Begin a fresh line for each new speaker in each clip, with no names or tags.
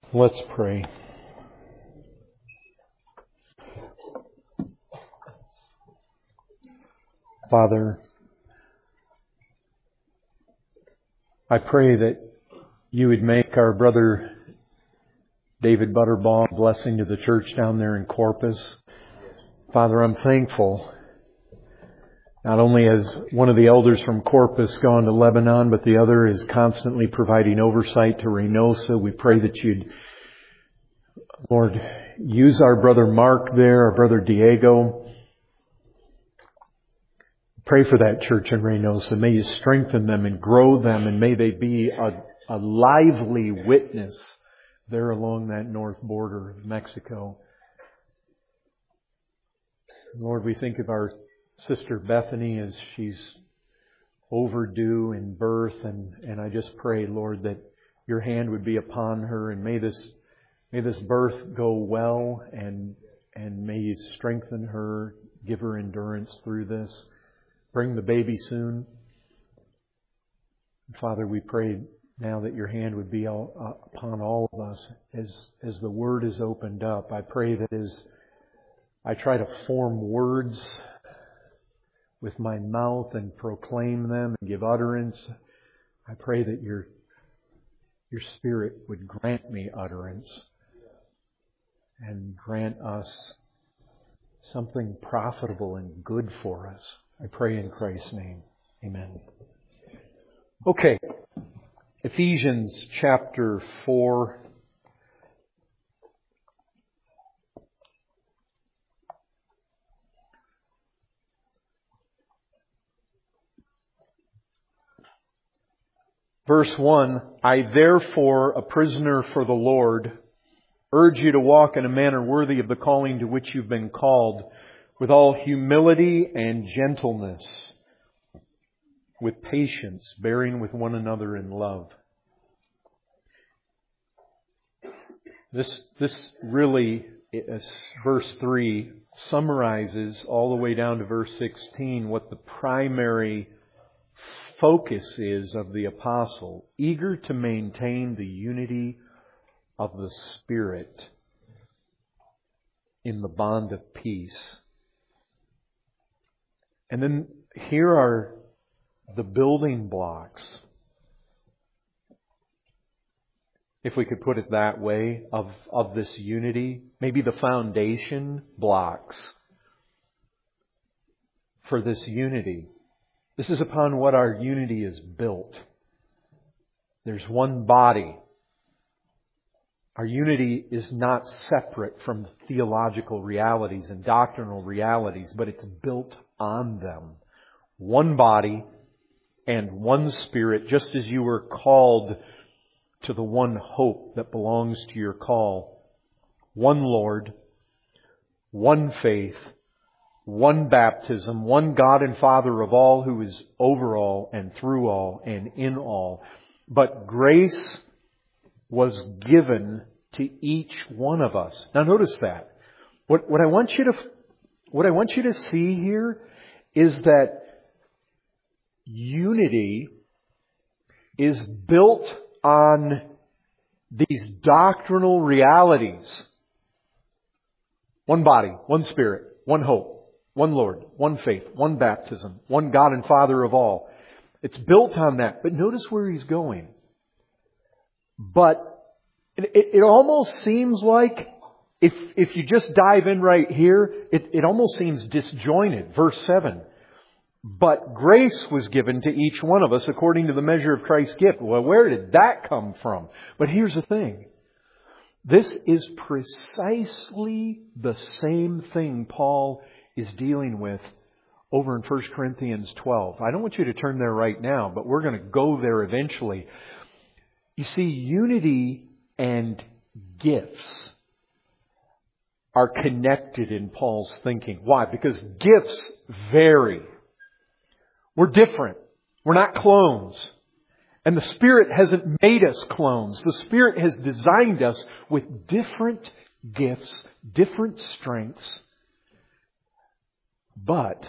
Let's pray. Father, I pray that you would make our brother David Butterbaugh a blessing to the church down there in Corpus. Father, I'm thankful. Not only has one of the elders from Corpus gone to Lebanon, but the other is constantly providing oversight to Reynosa. We pray that you'd, Lord, use our brother Mark there, our brother Diego. Pray for that church in Reynosa. May you strengthen them and grow them, and may they be a lively witness there along that north border of Mexico. Lord, we think of our sister Bethany as she's overdue in birth, and I just pray, Lord, that your hand would be upon her, and may this birth go well, and may you strengthen her, give her endurance through this. Bring the baby soon. Father, we pray now that your hand would be upon all of us as the Word is opened up. I pray that as I try to form words with my mouth and proclaim them and give utterance, I pray that your Spirit would grant me utterance and grant us something profitable and good for us. I pray in Christ's name. Amen. Okay. Ephesians chapter 4. Verse 1, I therefore, a prisoner for the Lord, urge you to walk in a manner worthy of the calling to which you've been called, with all humility and gentleness, with patience, bearing with one another in love. This really, verse 3, summarizes all the way down to verse 16 what the primary focus is of the apostle, eager to maintain the unity of the Spirit in the bond of peace. And then here are the building blocks, if we could put it that way, of this unity. Maybe the foundation blocks for this unity. This is upon what our unity is built. There's one body. Our unity is not separate from theological realities and doctrinal realities, but it's built on them. One body and one Spirit, just as you were called to the one hope that belongs to your call. One Lord, one faith, one baptism, one God and Father of all, who is over all and through all and in all. But grace was given to each one of us. Now notice that. What I want you to see here is that unity is built on these doctrinal realities. One body, one Spirit, one hope, one Lord, one faith, one baptism, one God and Father of all. It's built on that. But notice where he's going. But it almost seems like, if you just dive in right here, it almost seems disjointed. Verse 7. But grace was given to each one of us according to the measure of Christ's gift. Well, where did that come from? But here's the thing. This is precisely the same thing Paul is dealing with over in 1 Corinthians 12. I don't want you to turn there right now, but we're going to go there eventually. You see, unity and gifts are connected in Paul's thinking. Why? Because gifts vary. We're different. We're not clones. And the Spirit hasn't made us clones. The Spirit has designed us with different gifts, different strengths. But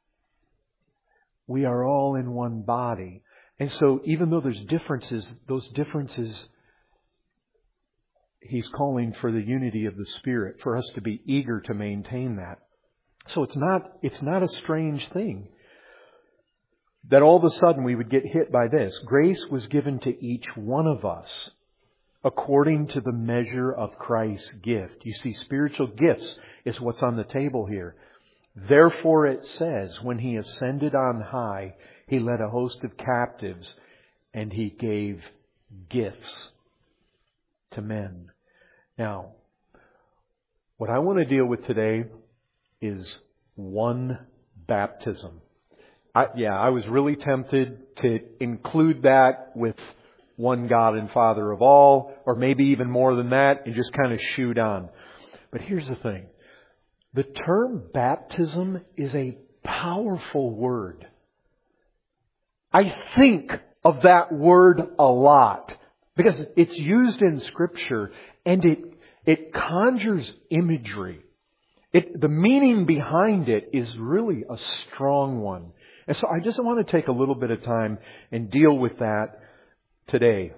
we are all in one body. And so even though there's differences, those differences, He's calling for the unity of the Spirit, for us to be eager to maintain that. So it's not a strange thing that all of a sudden we would get hit by this. Grace was given to each one of us according to the measure of Christ's gift. You see, spiritual gifts is what's on the table here. Therefore it says, when He ascended on high, He led a host of captives and He gave gifts to men. Now, what I want to deal with today is one baptism. I was really tempted to include that with one God and Father of all, or maybe even more than that, and just kind of shoot on. But here's the thing. The term baptism is a powerful word. I think of that word a lot because it's used in Scripture and it conjures imagery. The meaning behind it is really a strong one. And so I just want to take a little bit of time and deal with that today.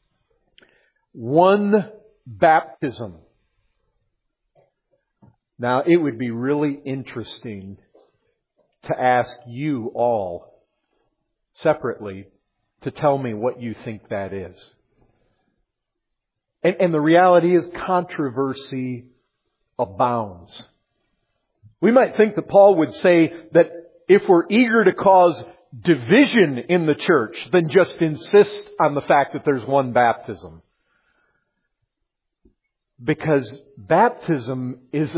One baptism. Now, it would be really interesting to ask you all separately to tell me what you think that is. And the reality is controversy abounds. We might think that Paul would say that if we're eager to cause division in the church, then just insist on the fact that there's one baptism. Because baptism is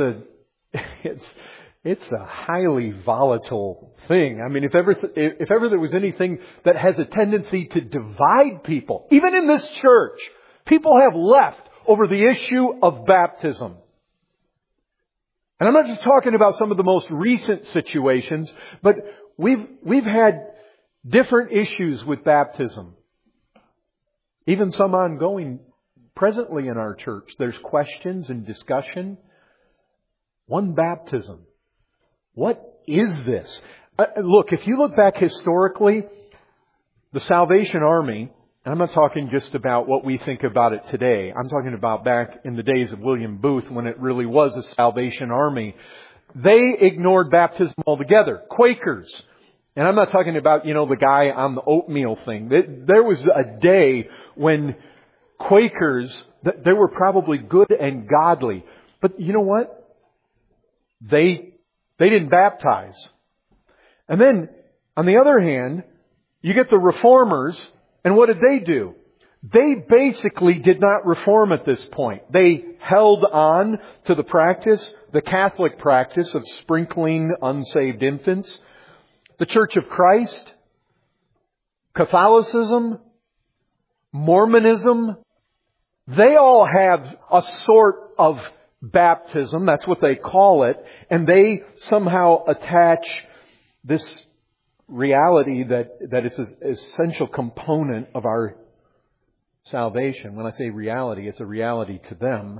it's a highly volatile thing. I mean, if ever there was anything that has a tendency to divide people, even in this church, people have left over the issue of baptism. And I'm not just talking about some of the most recent situations, but we've had different issues with baptism. Even some ongoing presently in our church. There's questions and discussion. One baptism. What is this? Look, if you look back historically, the Salvation Army, and I'm not talking just about what we think about it today. I'm talking about back in the days of William Booth when it really was a Salvation Army. They ignored baptism altogether. Quakers. And I'm not talking about, the guy on the oatmeal thing. There was a day when Quakers, they were probably good and godly. But you know what? They didn't baptize. And then, on the other hand, you get the Reformers, and what did they do? They basically did not reform at this point. They held on to the Catholic practice of sprinkling unsaved infants. The Church of Christ, Catholicism, Mormonism, they all have a sort of baptism. That's what they call it. And they somehow attach this reality that it's an essential component of our salvation. When I say reality, it's a reality to them.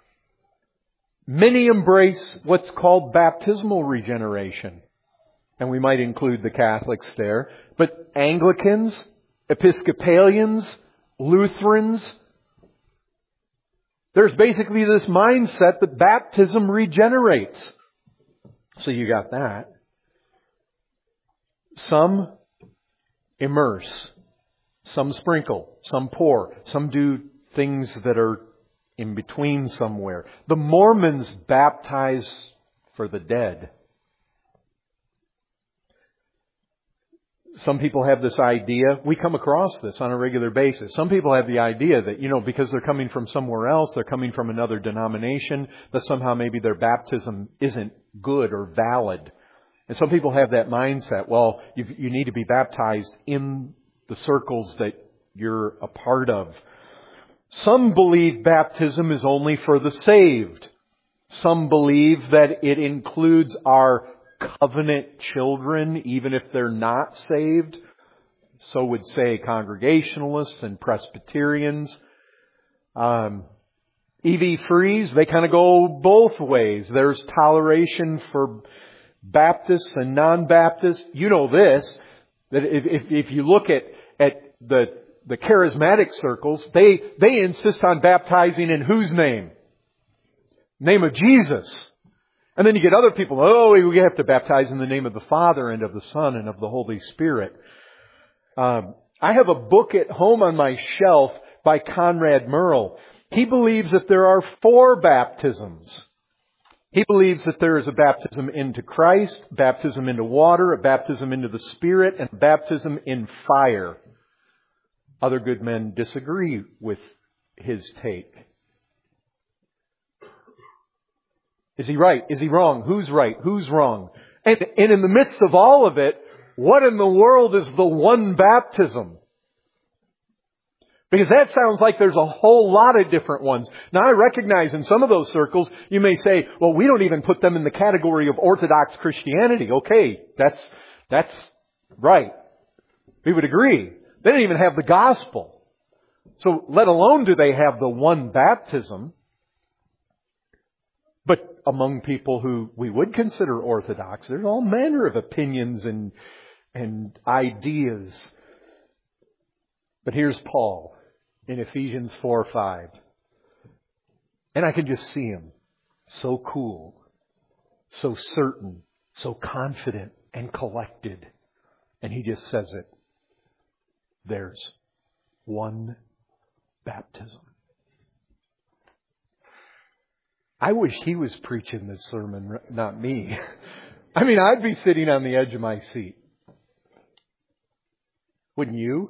Many embrace what's called baptismal regeneration. And we might include the Catholics there. But Anglicans, Episcopalians, Lutherans, there's basically this mindset that baptism regenerates. So you got that. Some immerse. Some sprinkle. Some pour. Some do things that are in between somewhere. The Mormons baptize for the dead. Some people have this idea, we come across this on a regular basis. Some people have the idea that, because they're coming from somewhere else, they're coming from another denomination, that somehow maybe their baptism isn't good or valid. And some people have that mindset, well, you need to be baptized in the circles that you're a part of. Some believe baptism is only for the saved. Some believe that it includes our covenant children, even if they're not saved. So would say Congregationalists and Presbyterians. E.V. Freeze, they kind of go both ways. There's toleration for Baptists and non-Baptists. You know this, that if you look at the charismatic circles, they insist on baptizing in whose name? Name of Jesus. And then you get other people, we have to baptize in the name of the Father and of the Son and of the Holy Spirit. I have a book at home on my shelf by Conrad Merle. He believes that there are 4 baptisms. He believes that there is a baptism into Christ, baptism into water, a baptism into the Spirit, and a baptism in fire. Other good men disagree with his take. Is he right? Is he wrong? Who's right? Who's wrong? And in the midst of all of it, what in the world is the one baptism? Because that sounds like there's a whole lot of different ones. Now I recognize in some of those circles, you may say, well, we don't even put them in the category of Orthodox Christianity. Okay, that's right. We would agree. They don't even have the gospel. So let alone do they have the one baptism. But among people who we would consider Orthodox, there's all manner of opinions and ideas. But here's Paul in Ephesians 4:5. And I can just see him. So cool. So certain. So confident and collected. And he just says it. There's one baptism. I wish he was preaching this sermon, not me. I mean, I'd be sitting on the edge of my seat. Wouldn't you?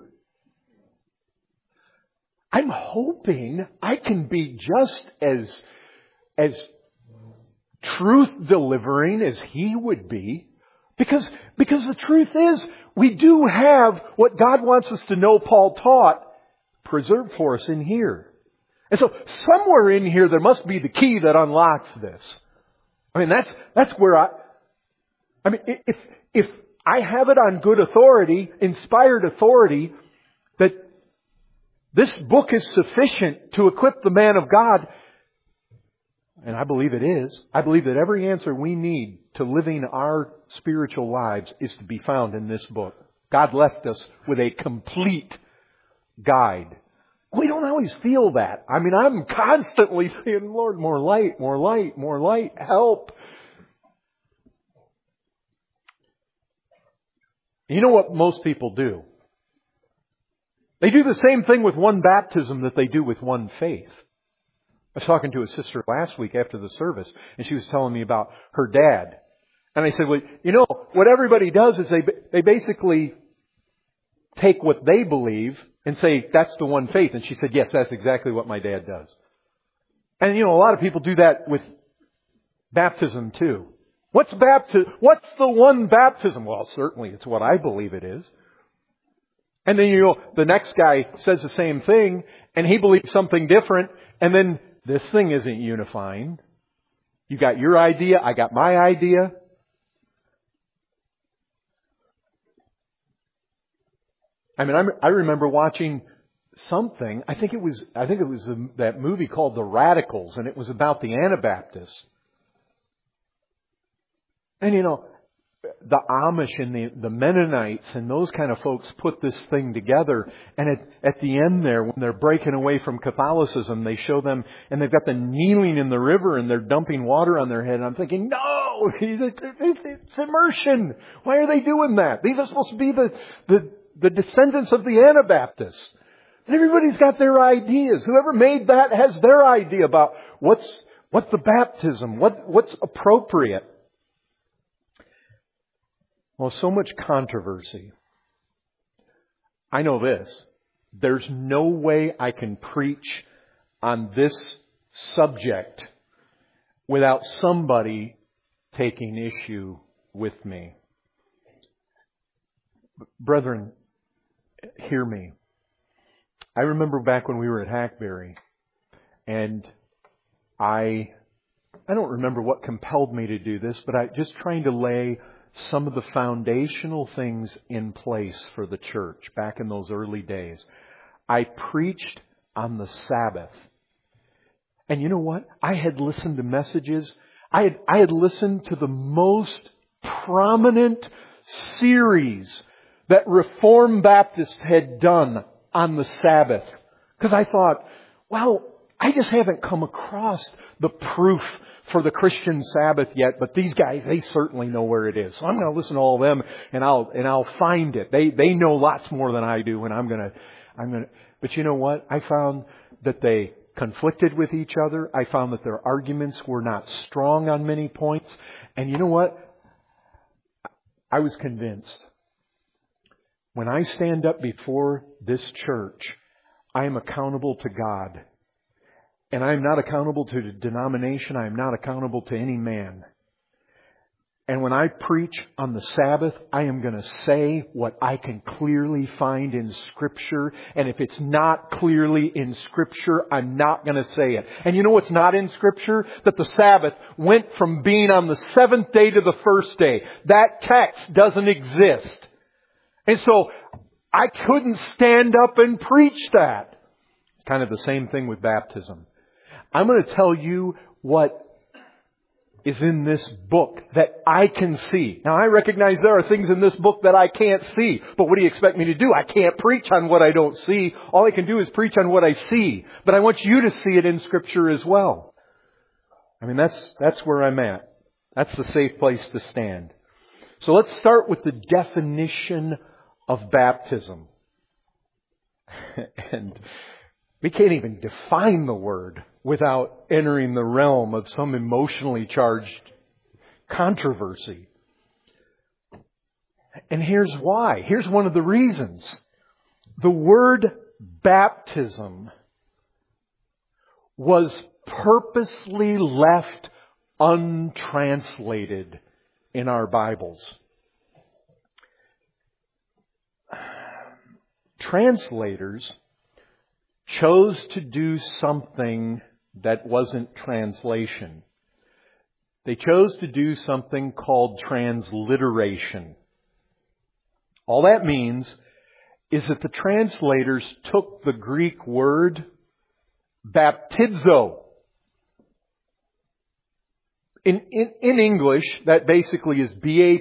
I'm hoping I can be just as truth-delivering as he would be. Because the truth is, we do have what God wants us to know Paul taught preserved for us in here. And so somewhere in here there must be the key that unlocks this. I mean, that's where if I have it on good authority, inspired authority, that this book is sufficient to equip the man of God, and I believe it is. I believe that every answer we need to living our spiritual lives is to be found in this book. God left us with a complete guide. We don't always feel that. I mean, I'm constantly saying, Lord, more light, more light, more light, help. You know what most people do? They do the same thing with one baptism that they do with one faith. I was talking to a sister last week after the service, and she was telling me about her dad. And I said, well, you know, what everybody does is they basically take what they believe and say, that's the one faith. And she said, yes, that's exactly what my dad does. And, you know, a lot of people do that with baptism too. What's the one baptism? Well, certainly it's what I believe it is. And then, you know, the next guy says the same thing, and he believes something different, and then this thing isn't unifying. You got your idea, I got my idea. I mean, I remember watching something. I think it was that movie called The Radicals, and it was about the Anabaptists. And you know, the Amish and the Mennonites and those kind of folks put this thing together. And at the end there, when they're breaking away from Catholicism, they show them, and they've got them kneeling in the river and they're dumping water on their head. And I'm thinking, no, it's immersion. Why are they doing that? These are supposed to be the descendants of the Anabaptists. And everybody's got their ideas. Whoever made that has their idea about what's the baptism, what's appropriate. Well, so much controversy. I know this. There's no way I can preach on this subject without somebody taking issue with me. Brethren, hear me. I remember back when we were at Hackberry, and I don't remember what compelled me to do this, but I just trying to lay some of the foundational things in place for the church back in those early days. I preached on the Sabbath. And you know what? I had listened to messages. I had listened to the most prominent series that Reformed Baptists had done on the Sabbath. Because I thought, well, I just haven't come across the proof for the Christian Sabbath yet, but these guys, they certainly know where it is. So I'm going to listen to all of them and I'll find it. They know lots more than I do, and I'm going to, but you know what? I found that they conflicted with each other. I found that their arguments were not strong on many points. And you know what? I was convinced. When I stand up before this church, I am accountable to God. And I am not accountable to the denomination. I am not accountable to any man. And when I preach on the Sabbath, I am going to say what I can clearly find in Scripture. And if it's not clearly in Scripture, I'm not going to say it. And you know what's not in Scripture? That the Sabbath went from being on the seventh day to the first day. That text doesn't exist. And so I couldn't stand up and preach that. It's kind of the same thing with baptism. I'm going to tell you what is in this book that I can see. Now, I recognize there are things in this book that I can't see. But what do you expect me to do? I can't preach on what I don't see. All I can do is preach on what I see. But I want you to see it in Scripture as well. I mean, that's where I'm at. That's the safe place to stand. So let's start with the definition of baptism. And we can't even define the word without entering the realm of some emotionally charged controversy. And here's why. Here's one of the reasons. The word baptism was purposely left untranslated in our Bibles. Translators chose to do something that wasn't translation. They chose to do something called transliteration. All that means is that the translators took the Greek word baptizo. In English, that basically is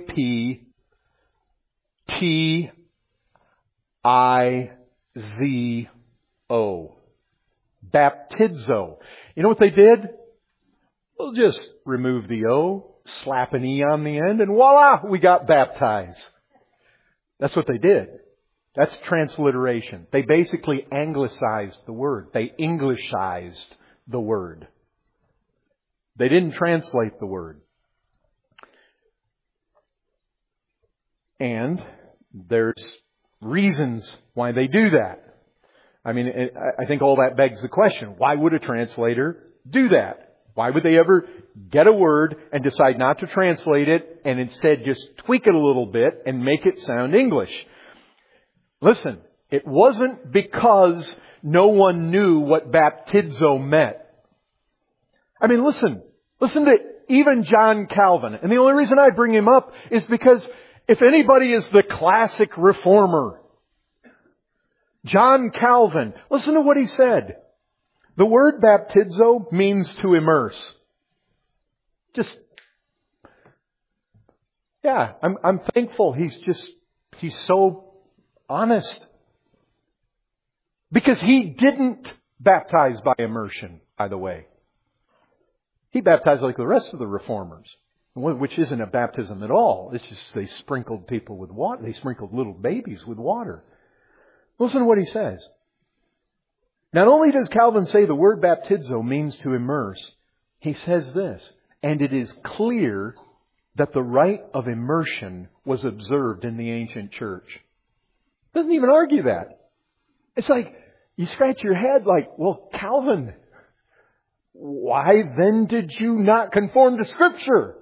B-A-P-T-I-Z-O. Baptizo. You know what they did? We'll just remove the O, slap an E on the end, and voila, we got baptized. That's what they did. That's transliteration. They basically anglicized the word. They Englishized the word. They didn't translate the word. And there's reasons why they do that. I mean, I think all that begs the question, why would a translator do that? Why would they ever get a word and decide not to translate it and instead just tweak it a little bit and make it sound English? Listen, it wasn't because no one knew what baptizo meant. I mean, listen to even John Calvin. And the only reason I bring him up is because if anybody is the classic reformer, John Calvin, listen to what he said. The word baptizo means to immerse. I'm thankful he's so honest. Because he didn't baptize by immersion, by the way. He baptized like the rest of the reformers, which isn't a baptism at all. It's just they sprinkled people with water. They sprinkled little babies with water. Listen to what he says. Not only does Calvin say the word baptizo means to immerse, he says this, and it is clear that the rite of immersion was observed in the ancient church. Doesn't even argue that. It's like, you scratch your head like, well, Calvin, why then did you not conform to Scripture?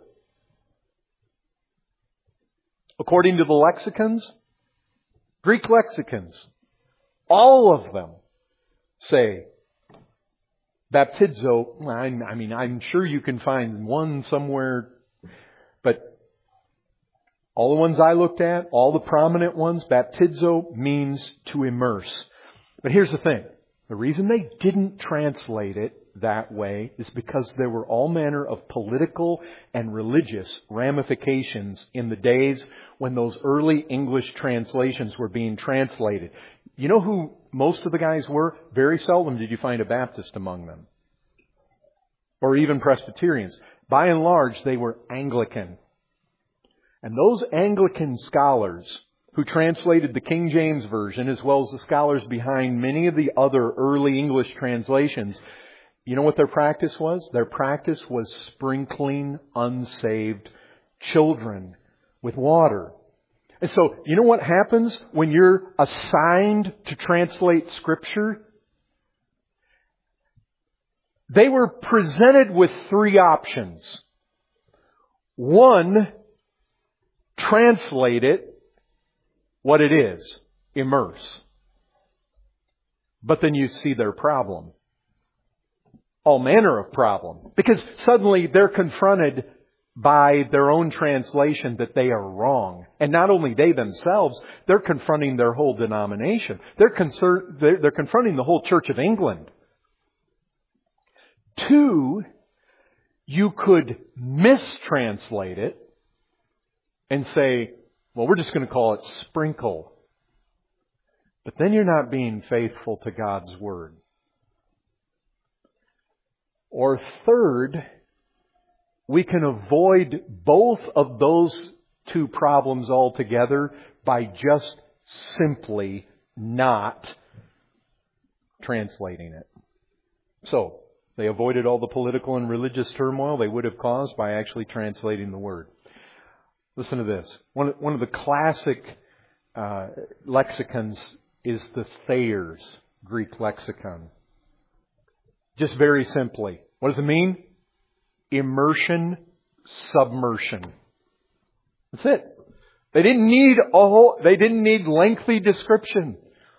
According to the lexicons, Greek lexicons, all of them say baptizo. I mean, I'm sure you can find one somewhere, but all the ones I looked at, all the prominent ones, baptizo means to immerse. But here's the thing. The reason they didn't translate it that way is because there were all manner of political and religious ramifications in the days when those early English translations were being translated. You know who most of the guys were? Very seldom did you find a Baptist among them. Or even Presbyterians. By and large, they were Anglican. And those Anglican scholars who translated the King James Version, as well as the scholars behind many of the other early English translations, you know what their practice was? Their practice was sprinkling unsaved children with water. And so, you know what happens when you're assigned to translate Scripture? They were presented with three options. One, translate it what it is, immerse. But then you see their problem. All manner of problem. Because suddenly they're confronted by their own translation that they are wrong. And not only they themselves, they're confronting their whole denomination. They're confronting the whole Church of England. Two, you could mistranslate it and say, well, we're just going to call it sprinkle. But then you're not being faithful to God's Word. Or third, we can avoid both of those two problems altogether by just simply not translating it. So, they avoided all the political and religious turmoil they would have caused by actually translating the Word. Listen to this. One of the classic lexicons is the Thayer's Greek lexicon. Just very simply. What does it mean? Immersion, submersion. That's it. They didn't need lengthy description.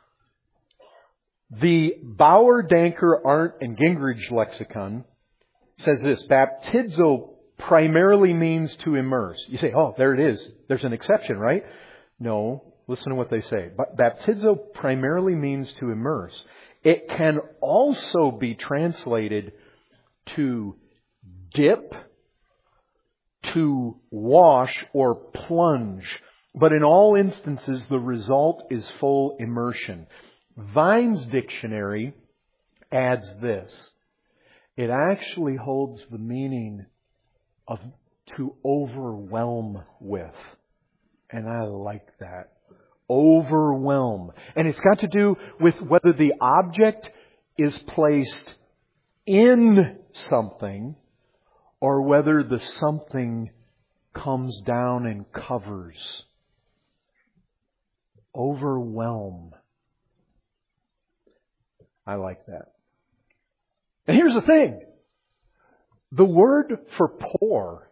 The Bauer, Danker, Arndt, and Gingrich lexicon says this: baptizo primarily means to immerse. You say, oh, there it is. There's an exception, right? No. Listen to what they say. Baptizo primarily means to immerse. It can also be translated to dip, to wash, or plunge. But in all instances, the result is full immersion. Vine's dictionary adds this. It actually holds the meaning of to overwhelm with. And I like that. Overwhelm. And it's got to do with whether the object is placed in something or whether the something comes down and covers. Overwhelm. I like that. And here's the thing. The word for pour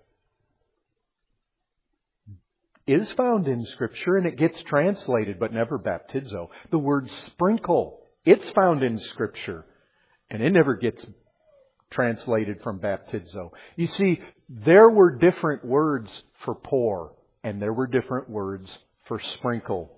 is found in Scripture and it gets translated, but never baptizo. The word sprinkle, it's found in Scripture and it never gets translated from baptizo. You see, there were different words for pour and there were different words for sprinkle.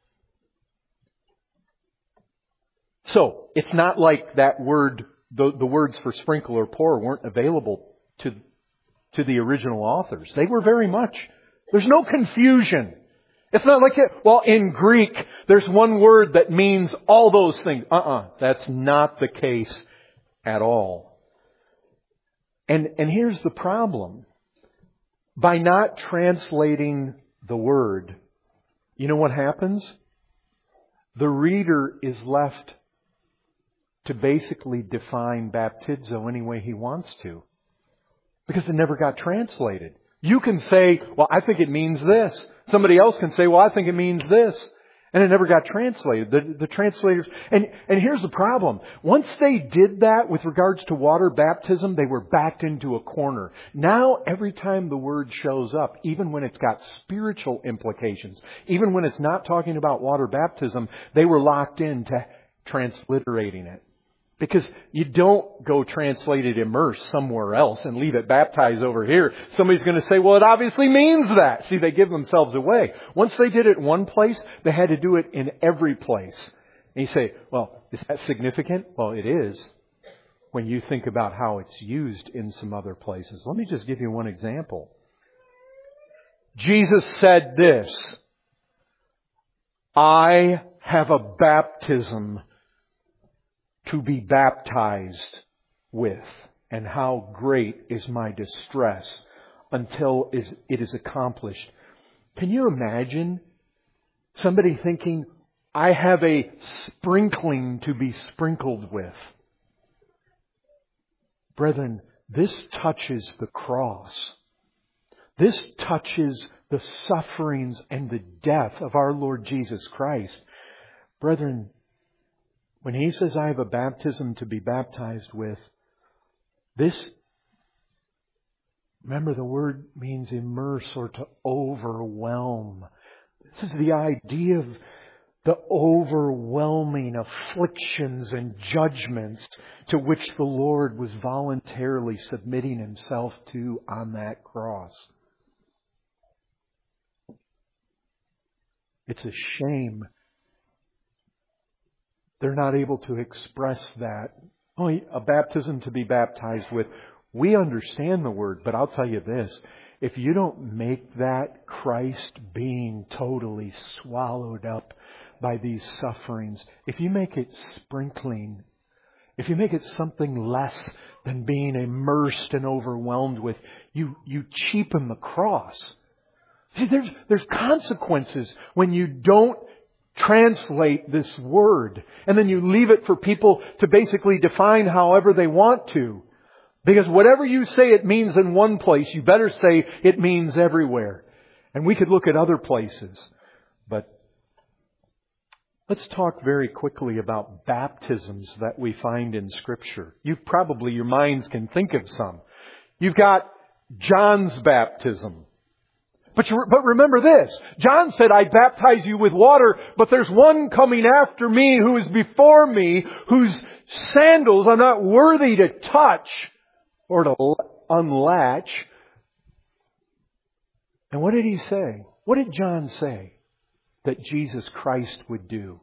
So, it's not like that word, the words for sprinkle or pour weren't available to the original authors. They were very much. There's no confusion. It's not like, well, in Greek, there's one word that means all those things. That's not the case at all. And here's the problem. By not translating the word, you know what happens? The reader is left to basically define baptizo any way he wants to. Because it never got translated. You can say, well, I think it means this. Somebody else can say, well, I think it means this. And it never got translated. The translators... And here's the problem. Once they did that with regards to water baptism, they were backed into a corner. Now, every time the word shows up, even when it's got spiritual implications, even when it's not talking about water baptism, they were locked into transliterating it. Because you don't go translate it immerse somewhere else and leave it baptized over here. Somebody's going to say, well, it obviously means that. See, they give themselves away. Once they did it in one place, they had to do it in every place. And you say, well, is that significant? Well, it is when you think about how it's used in some other places. Let me just give you one example. Jesus said this: I have a baptism to be baptized with. And how great is my distress until it is accomplished. Can you imagine somebody thinking, I have a sprinkling to be sprinkled with? Brethren, this touches the cross. This touches the sufferings and the death of our Lord Jesus Christ. Brethren, when He says, I have a baptism to be baptized with, this, remember the word means immerse or to overwhelm. This is the idea of the overwhelming afflictions and judgments to which the Lord was voluntarily submitting Himself to on that cross. It's a shame they're not able to express that. Oh, a baptism to be baptized with. We understand the word, but I'll tell you this. If you don't make that Christ being totally swallowed up by these sufferings, if you make it sprinkling, if you make it something less than being immersed and overwhelmed with, you cheapen the cross. See, there's consequences when you don't translate this word, and then you leave it for people to basically define however they want to. Because whatever you say it means in one place, you better say it means everywhere. And we could look at other places. But let's talk very quickly about baptisms that we find in Scripture. Your minds can think of some. You've got John's baptism. But remember this. John said, I baptize you with water, but there's one coming after me who is before me, whose sandals I'm not worthy to touch or to unlatch. And what did he say? What did John say that Jesus Christ would do?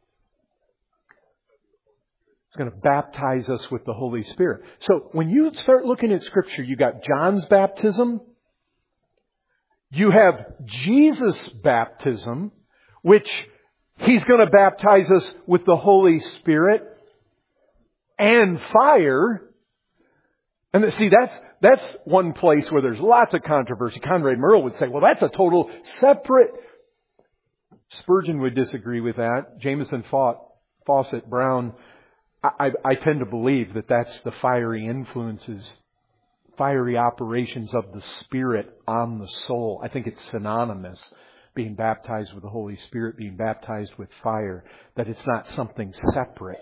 He's going to baptize us with the Holy Spirit. So when you start looking at Scripture, you got John's baptism. You have Jesus' baptism, which He's going to baptize us with the Holy Spirit and fire. And see, that's one place where there's lots of controversy. Conrad Merle would say, well, that's a total separate. Spurgeon would disagree with that. Jameson, Fawcett, Brown. I tend to believe that that's the fiery influences, fiery operations of the Spirit on the soul. I think it's synonymous, being baptized with the Holy Spirit, being baptized with fire, that it's not something separate.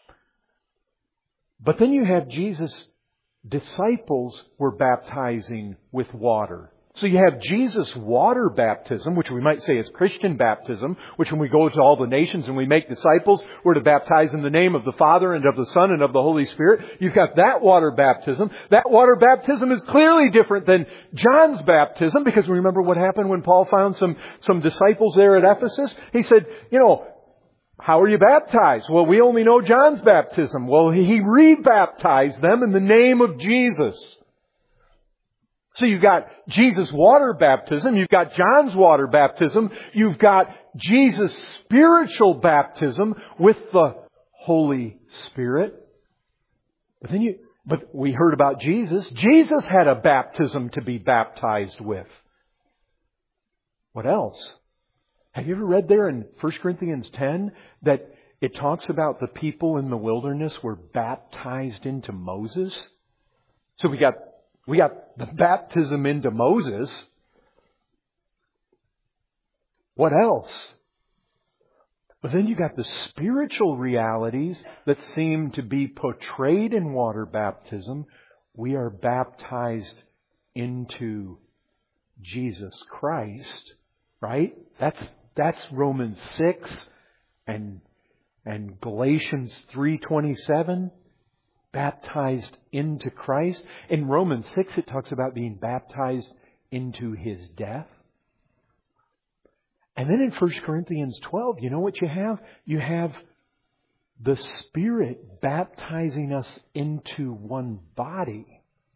But then you have Jesus' disciples were baptizing with water. So you have Jesus' water baptism, which we might say is Christian baptism, which when we go to all the nations and we make disciples, we're to baptize in the name of the Father and of the Son and of the Holy Spirit. You've got that water baptism. That water baptism is clearly different than John's baptism, because remember what happened when Paul found some disciples there at Ephesus? He said, how are you baptized? Well, we only know John's baptism. Well, he rebaptized them in the name of Jesus. So you've got Jesus' water baptism, you've got John's water baptism, you've got Jesus' spiritual baptism with the Holy Spirit. But we heard about Jesus. Jesus had a baptism to be baptized with. What else? Have you ever read there in 1 Corinthians 10 that it talks about the people in the wilderness were baptized into Moses? So we got the baptism into Moses. What else? But then you got the spiritual realities that seem to be portrayed in water baptism. We are baptized into Jesus Christ, right? That's Romans 6 and Galatians 3:27. Baptized into Christ. In Romans 6, it talks about being baptized into His death. And then in 1 Corinthians 12, you know what you have? You have the Spirit baptizing us into one body.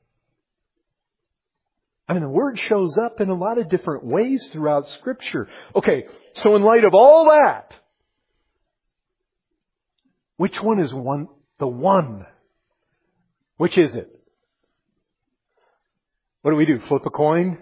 I mean, the Word shows up in a lot of different ways throughout Scripture. Okay, so in light of all that, Which one is the one? Which is it? What do? Flip a coin?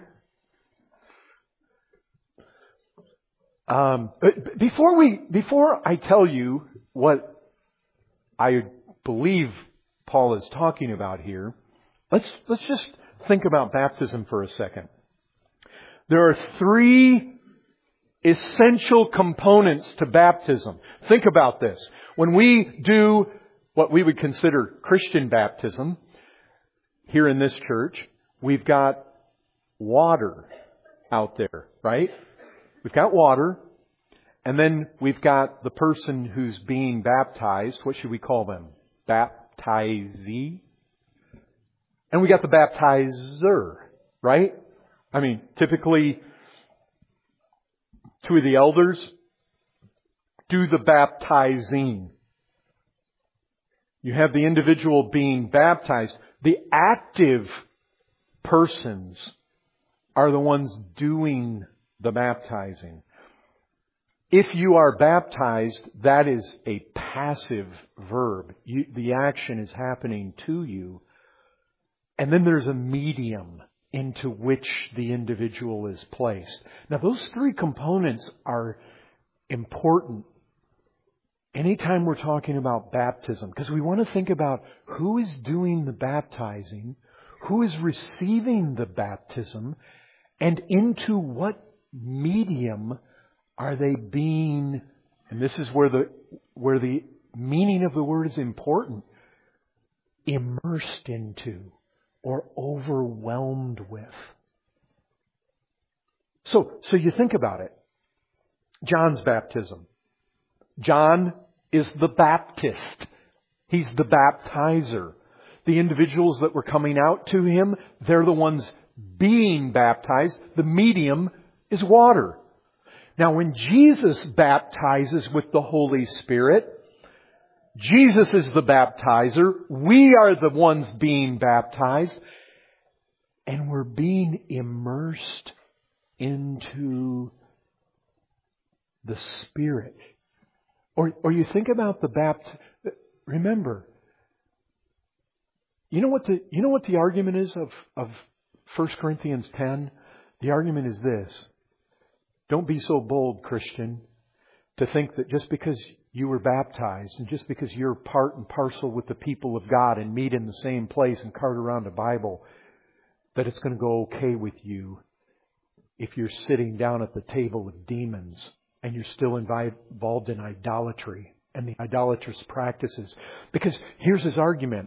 Before I tell you what I believe Paul is talking about here, let's just think about baptism for a second. There are 3 essential components to baptism. Think about this. When we do what we would consider Christian baptism here in this church, we've got water out there, right? We've got water, and then we've got the person who's being baptized. What should we call them? Baptizee. And we got the baptizer, right? I mean, typically, 2 of the elders do the baptizing. You have the individual being baptized. The active persons are the ones doing the baptizing. If you are baptized, that is a passive verb. The action is happening to you. And then there's a medium into which the individual is placed. Now, those 3 components are important anytime we're talking about baptism, because we want to think about who is doing the baptizing, who is receiving the baptism, and into what medium are they being, and this is where the meaning of the word is important, immersed into or overwhelmed with. So you think about it. John's baptism. John is the Baptist. He's the baptizer. The individuals that were coming out to him, they're the ones being baptized. The medium is water. Now, when Jesus baptizes with the Holy Spirit, Jesus is the baptizer. We are the ones being baptized. And we're being immersed into the Spirit. Or you think about the baptism. Remember, you know what the argument is of 1 Corinthians 10? The argument is this. Don't be so bold, Christian, to think that just because you were baptized and just because you're part and parcel with the people of God and meet in the same place and cart around a Bible, that it's going to go okay with you if you're sitting down at the table of demons and you're still involved in idolatry and the idolatrous practices. Because here's his argument.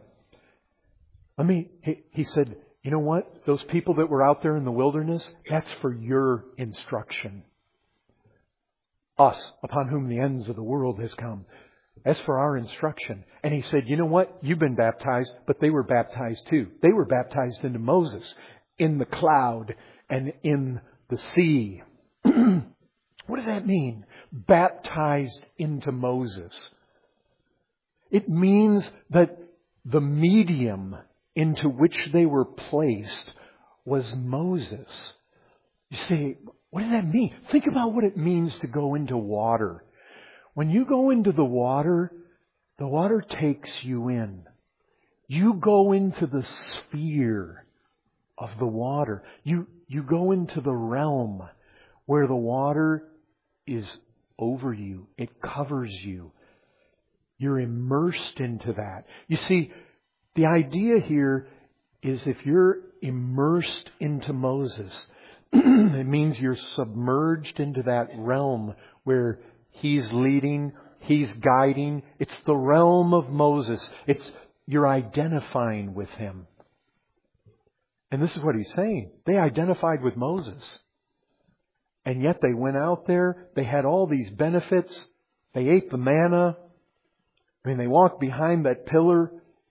He said, you know what? Those people that were out there in the wilderness, that's for your instruction. Us, upon whom the ends of the world has come. That's for our instruction. And he said, you know what? You've been baptized, but they were baptized too. They were baptized into Moses, in the cloud and in the sea. What does that mean? Baptized into Moses. It means that the medium into which they were placed was Moses. You say, what does that mean? Think about what it means to go into water. When you go into the water takes you in. You go into the sphere of the water. You go into the realm where the water is over you. It covers you. You're immersed into that. You see, the idea here is if you're immersed into Moses, it means you're submerged into that realm where he's leading, he's guiding. It's the realm of Moses. You're identifying with him. And this is what he's saying. They identified with Moses. And yet they went out there. They had all these benefits. They ate the manna. They walked behind that pillar,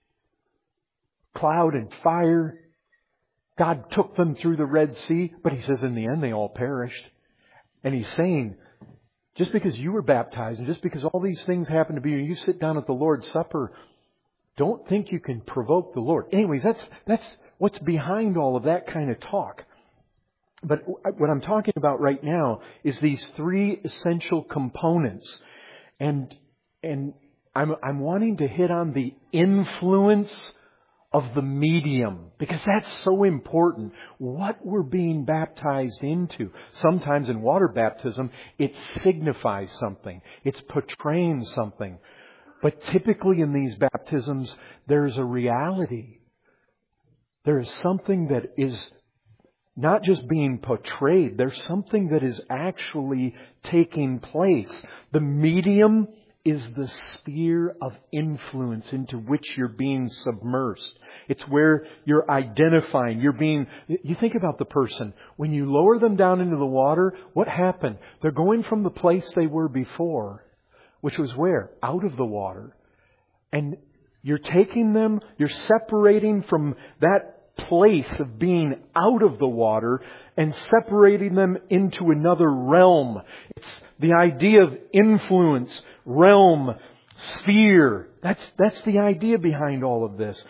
cloud and fire. God took them through the Red Sea. But he says in the end they all perished. And he's saying, just because you were baptized and just because all these things happen to be, you sit down at the Lord's Supper, don't think you can provoke the Lord. Anyways, that's what's behind all of that kind of talk. But what I'm talking about right now is these 3 essential components. And I'm wanting to hit on the influence of the medium, because that's so important. What we're being baptized into. Sometimes in water baptism, it signifies something. It's portraying something. But typically in these baptisms, there's a reality. There is something that is not just being portrayed. There's something that is actually taking place. The medium is the sphere of influence into which you're being submersed. It's where you're identifying. You think about the person. When you lower them down into the water, what happened? They're going from the place they were before, which was where? Out of the water. And you're taking them, you're separating from that place of being out of the water and separating them into another realm. It's the idea of influence, realm, sphere. That's the idea behind all of this.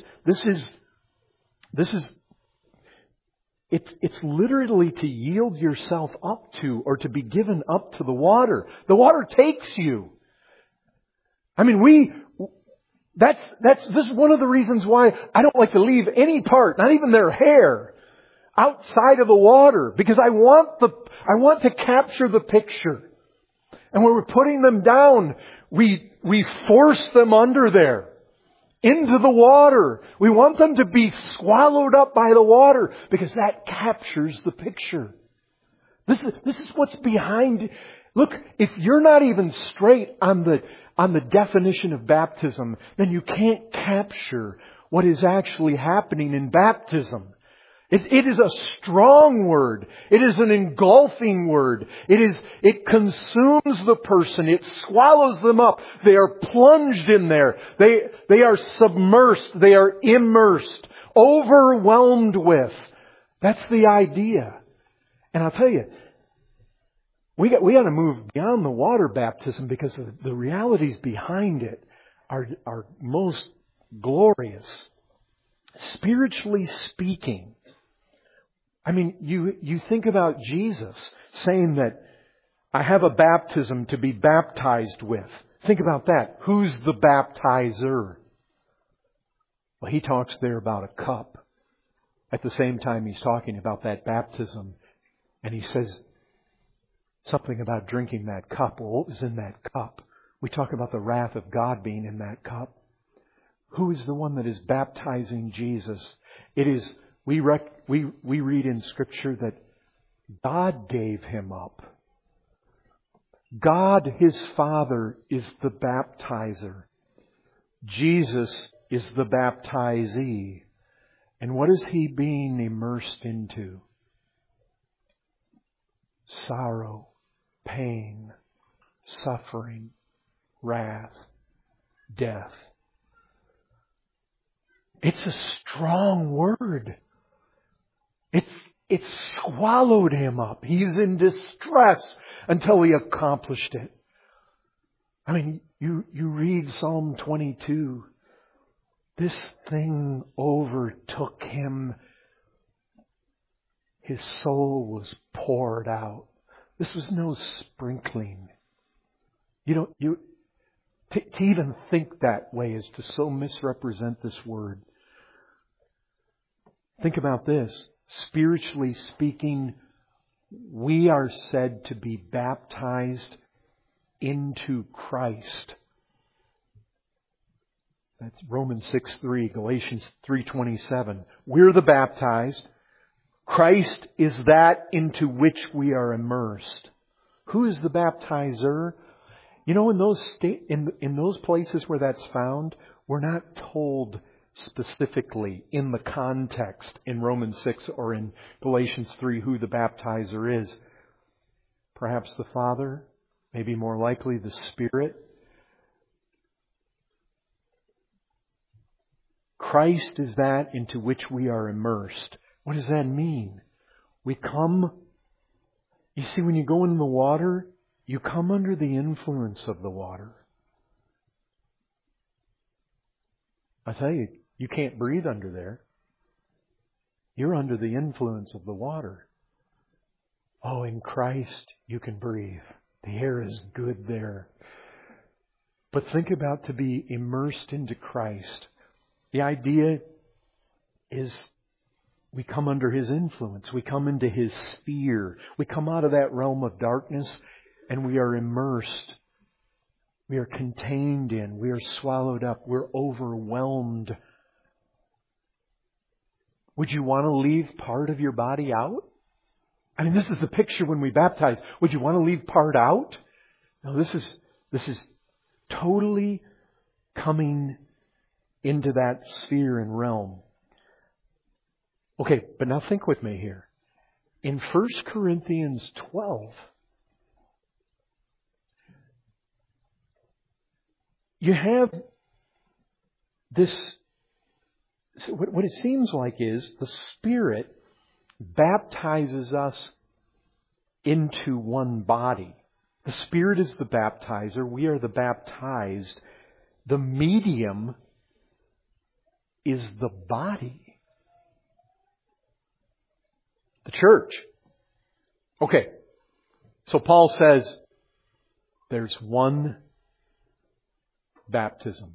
It's literally to yield yourself up to, or to be given up to the water. The water takes you. I mean, this is one of the reasons why I don't like to leave any part, not even their hair, outside of the water, because I want to capture the picture. And when we're putting them down, we force them under there, into the water. We want them to be swallowed up by the water, because that captures the picture. This is what's behind. Look, if you're not even straight on the definition of baptism, then you can't capture what is actually happening in baptism. It is a strong word. It is an engulfing word. It consumes the person. It swallows them up. They are plunged in there. They are submersed. They are immersed. Overwhelmed with. That's the idea. And I'll tell you, we got to move beyond the water baptism, because the realities behind it are most glorious. Spiritually speaking, I mean, you think about Jesus saying that I have a baptism to be baptized with. Think about that. Who's the baptizer? Well, He talks there about a cup. At the same time, He's talking about that baptism. And He says something about drinking that cup. Well, what was in that cup? We talk about the wrath of God being in that cup. Who is the one that is baptizing Jesus? It is, we read in Scripture that God gave Him up. God, His Father, is the baptizer. Jesus is the baptizee. And what is He being immersed into? Sorrow, pain, suffering, wrath, death. It's a strong word. It swallowed Him up. He's in distress until He accomplished it. I mean, you read Psalm 22. This thing overtook Him. His soul was poured out. This was no sprinkling. To even think that way is to so misrepresent this word. Think about this. Spiritually speaking, we are said to be baptized into Christ. That's Romans 6:3, Galatians 3:27. We're the baptized. Christ is that into which we are immersed. Who is the baptizer? You know, in those places where that's found, we're not told specifically in the context in Romans 6 or in Galatians 3 who the baptizer is. Perhaps the Father, maybe more likely the Spirit. Christ is that into which we are immersed. What does that mean? We come, you see, when you go in the water, you come under the influence of the water. I tell you, you can't breathe under there. You're under the influence of the water. Oh, in Christ, you can breathe. The air is good there. But think about to be immersed into Christ. The idea is we come under His influence. We come into His sphere. We come out of that realm of darkness and we are immersed. We are contained in. We are swallowed up. We're overwhelmed. Would you want to leave part of your body out? I mean, this is the picture when we baptize. Would you want to leave part out? No, this is totally coming into that sphere and realm. Okay, but now think with me here. In 1 Corinthians 12, you have this, what it seems like is the Spirit baptizes us into one body. The Spirit is the baptizer. We are the baptized. The medium is the body. The church. Okay. So Paul says there's one baptism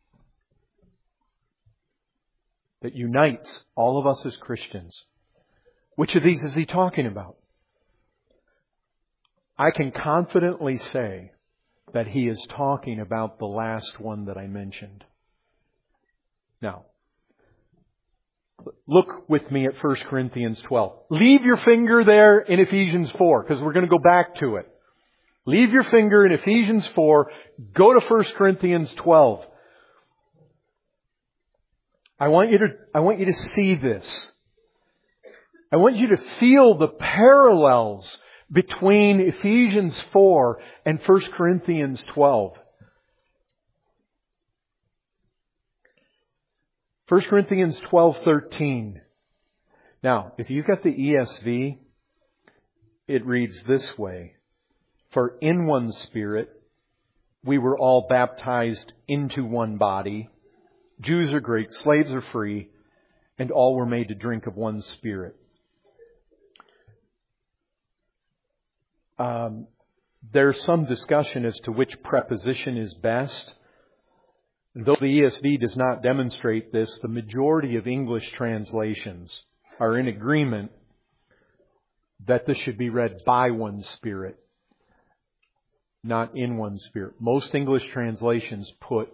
that unites all of us as Christians. Which of these is he talking about? I can confidently say that he is talking about the last one that I mentioned. Now, look with me at 1 Corinthians 12. Leave your finger there in Ephesians 4, because we're going to go back to it. Leave your finger in Ephesians 4. Go to 1 Corinthians 12. I want you to see this. I want you to feel the parallels between Ephesians 4 and 1 Corinthians 12. 1 Corinthians 12:13. Now, if you've got the ESV, it reads this way. For in one Spirit we were all baptized into one body. Jews or Greeks, slaves or free, and all were made to drink of one Spirit. There's some discussion as to which preposition is best. Though the ESV does not demonstrate this, the majority of English translations are in agreement that this should be read by one Spirit, not in one Spirit. Most English translations put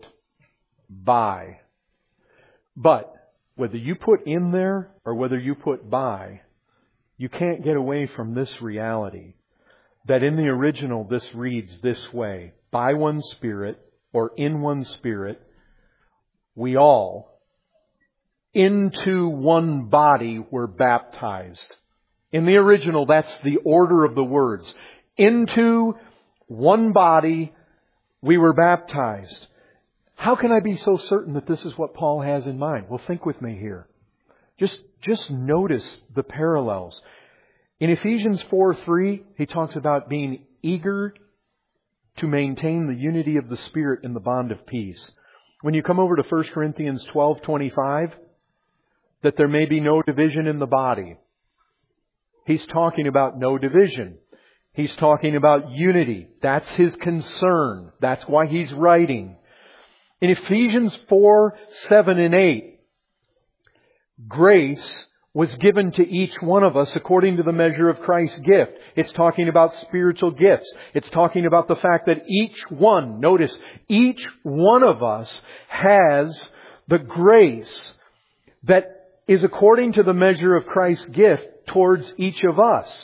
by. But whether you put in there or whether you put by, you can't get away from this reality. That in the original this reads this way. By one Spirit or in one Spirit, we all, into one body, were baptized. In the original, that's the order of the words. Into one body, we were baptized. How can I be so certain that this is what Paul has in mind? Well, think with me here. Just notice the parallels. In Ephesians 4:3, he talks about being eager to maintain the unity of the Spirit in the bond of peace. When you come over to 1 Corinthians 12:25, that there may be no division in the body. He's talking about no division. He's talking about unity. That's his concern. That's why he's writing. In Ephesians 4:7 and 8, grace was given to each one of us according to the measure of Christ's gift. It's talking about spiritual gifts. It's talking about the fact that each one, notice, each one of us has the grace that is according to the measure of Christ's gift towards each of us.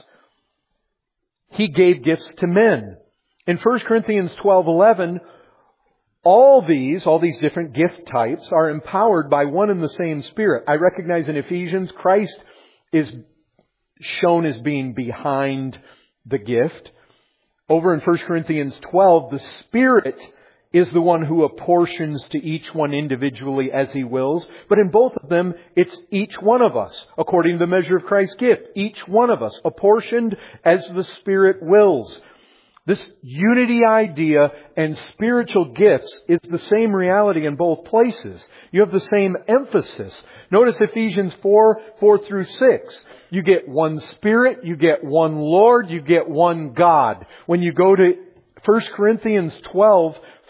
He gave gifts to men. In 1 Corinthians 12:11, all these different gift types are empowered by one and the same Spirit. I recognize in Ephesians, Christ is shown as being behind the gift. Over in 1 Corinthians 12, the Spirit is the one who apportions to each one individually as He wills. But in both of them, it's each one of us, according to the measure of Christ's gift. Each one of us, apportioned as the Spirit wills. This unity idea and spiritual gifts is the same reality in both places. You have the same emphasis. Notice Ephesians 4:4-6. You get one Spirit, you get one Lord, you get one God. When you go to 1 Corinthians 12,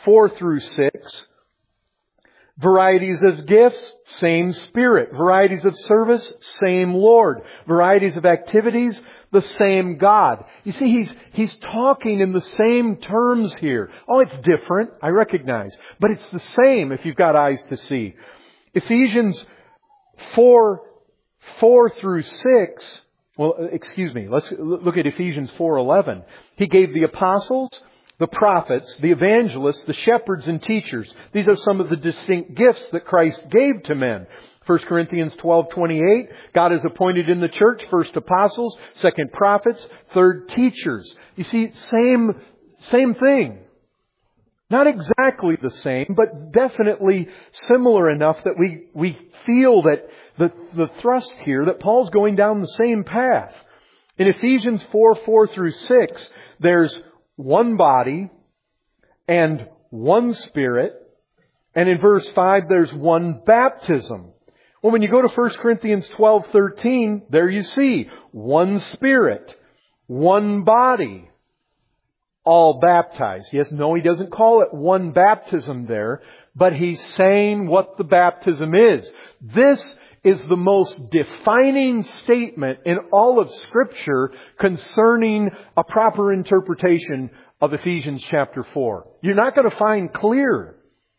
4 through 6. Varieties of gifts, same Spirit. Varieties of service, same Lord. Varieties of activities, the same God. You see, He's talking in the same terms here. Oh, it's different, I recognize. But it's the same if you've got eyes to see. Ephesians 4 through 6. Let's look at Ephesians 4:11. He gave the apostles, the prophets, the evangelists, the shepherds and teachers. These are some of the distinct gifts that Christ gave to men. 1 Corinthians 12:28, God has appointed in the church first apostles, second prophets, third teachers. You see, same thing. Not exactly the same, but definitely similar enough that we feel that the thrust here, that Paul's going down the same path. In Ephesians 4 through 6, there's one body and one Spirit. And in verse 5, there's one baptism. Well, when you go to 1 Corinthians 12:13, there you see one Spirit, one body, all baptized. Yes, no, he doesn't call it one baptism there, but he's saying what the baptism is. This is the most defining statement in all of Scripture concerning a proper interpretation of Ephesians chapter 4. You're not going to find clearer.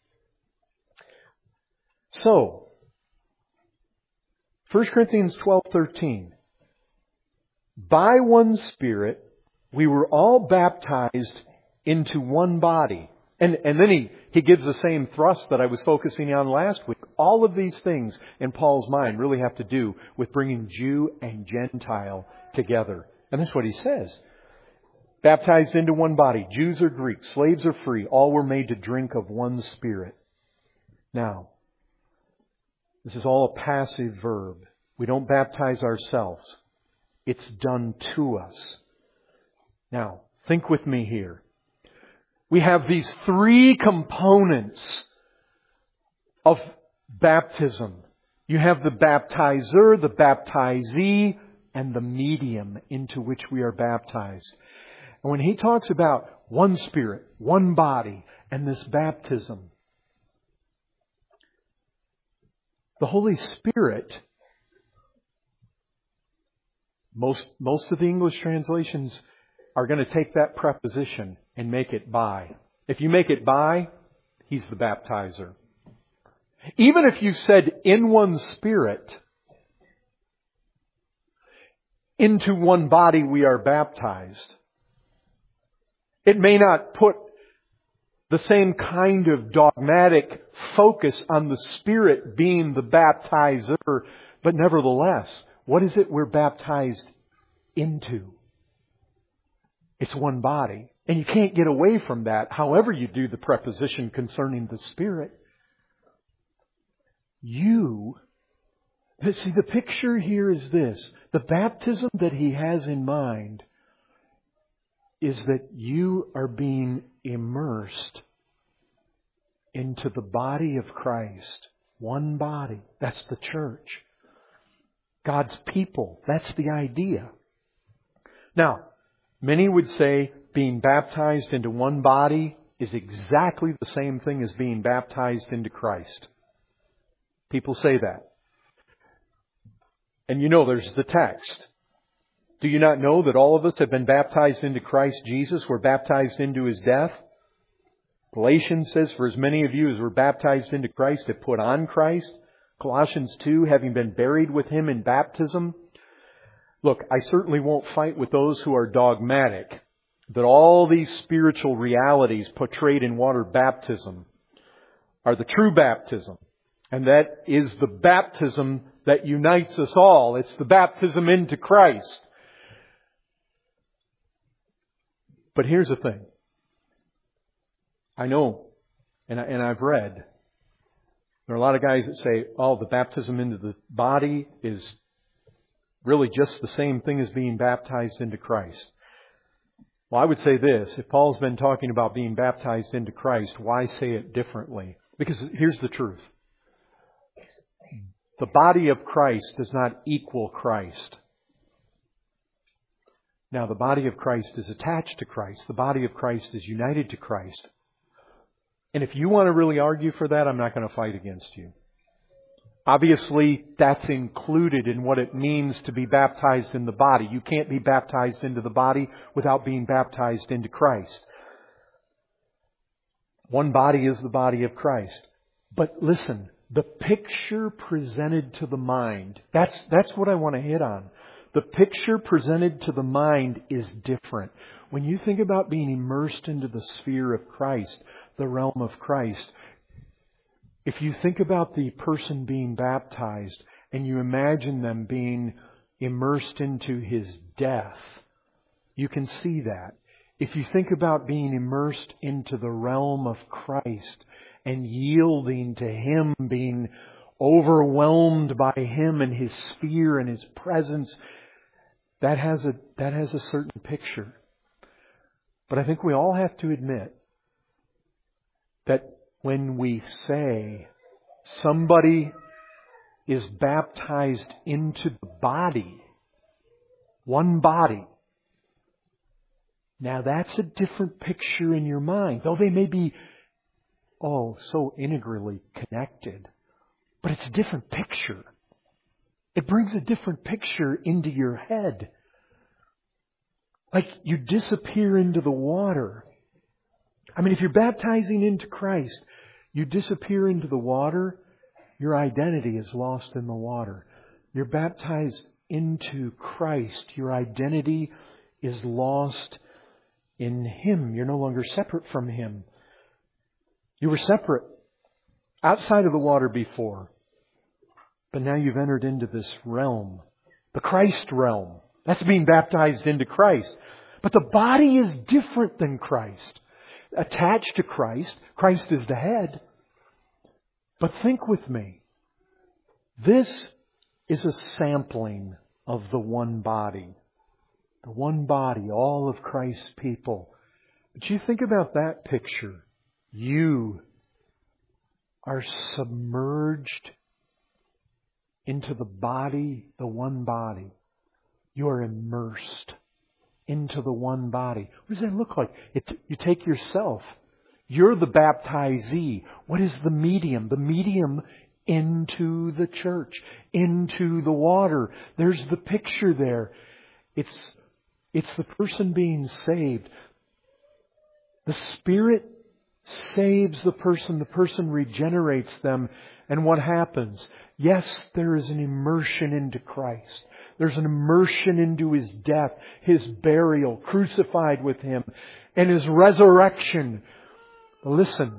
So, 1 Corinthians 12:13. By one Spirit, we were all baptized into one body. And then he gives the same thrust that I was focusing on last week. All of these things in Paul's mind really have to do with bringing Jew and Gentile together. And that's what he says. Baptized into one body, Jews or Greeks, slaves or free, all were made to drink of one Spirit. Now, this is all a passive verb. We don't baptize ourselves. It's done to us. Now, think with me here. We have these three components of baptism. You have the baptizer, the baptizee, and the medium into which we are baptized. And when he talks about one Spirit, one body, and this baptism, the Holy Spirit, most of the English translations are going to take that preposition and make it by. If you make it by, He's the baptizer. Even if you said in one Spirit, into one body we are baptized, it may not put the same kind of dogmatic focus on the Spirit being the baptizer, but nevertheless, what is it we're baptized into? It's one body. And you can't get away from that, however you do the preposition concerning the Spirit. See, the picture here is this. The baptism that he has in mind is that you are being immersed into the body of Christ. One body. That's the church. God's people. That's the idea. Now, many would say being baptized into one body is exactly the same thing as being baptized into Christ. People say that. And you know there's the text. Do you not know that all of us have been baptized into Christ Jesus? We're baptized into His death. Galatians says, for as many of you as were baptized into Christ have put on Christ. Colossians 2, having been buried with Him in baptism. Look, I certainly won't fight with those who are dogmatic that all these spiritual realities portrayed in water baptism are the true baptism. And that is the baptism that unites us all. It's the baptism into Christ. But here's the thing. I know, and I've read, there are a lot of guys that say, oh, the baptism into the body is really just the same thing as being baptized into Christ. Well, I would say this. If Paul's been talking about being baptized into Christ, why say it differently? Because here's the truth. The body of Christ does not equal Christ. Now, the body of Christ is attached to Christ. The body of Christ is united to Christ. And if you want to really argue for that, I'm not going to fight against you. Obviously, that's included in what it means to be baptized in the body. You can't be baptized into the body without being baptized into Christ. One body is the body of Christ. But listen, the picture presented to the mind, that's what I want to hit on. The picture presented to the mind is different. When you think about being immersed into the sphere of Christ, the realm of Christ, if you think about the person being baptized and you imagine them being immersed into His death, you can see that. If you think about being immersed into the realm of Christ and yielding to Him, being overwhelmed by Him and His sphere and His presence, that has a certain picture. But I think we all have to admit that when we say somebody is baptized into the body, one body, now that's a different picture in your mind. Though they may be, so integrally connected. But it's a different picture. It brings a different picture into your head. Like you disappear into the water. I mean, if you're baptizing into Christ, you disappear into the water, your identity is lost in the water. You're baptized into Christ, your identity is lost in Him. You're no longer separate from Him. You were separate outside of the water before. But now you've entered into this realm, the Christ realm. That's being baptized into Christ. But the body is different than Christ. Attached to Christ, Christ is the head. But think with me. This is a sampling of the one body. The one body, all of Christ's people. But you think about that picture. You are submerged into the body, the one body. You are immersed into the one body. What does that look like? You take yourself. You're the baptizee. What is the medium? The medium into the church, into the water. There's the picture there. It's the person being saved. The Spirit saves the person regenerates them. And what happens? Yes, there is an immersion into Christ. There's an immersion into His death, His burial, crucified with Him, and His resurrection. Listen,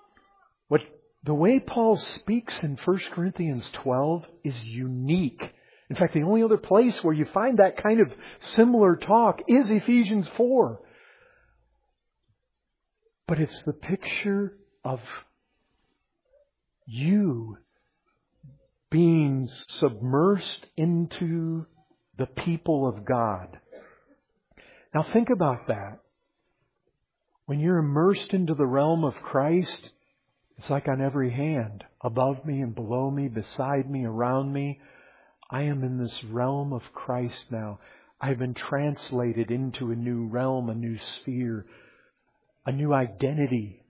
the way Paul speaks in 1 Corinthians 12 is unique. In fact, the only other place where you find that kind of similar talk is Ephesians 4. But it's the picture of you being submersed into the people of God. Now think about that. When you're immersed into the realm of Christ, it's like on every hand, above me and below me, beside me, around me. I am in this realm of Christ now. I've been translated into a new realm, a new sphere, a new identity.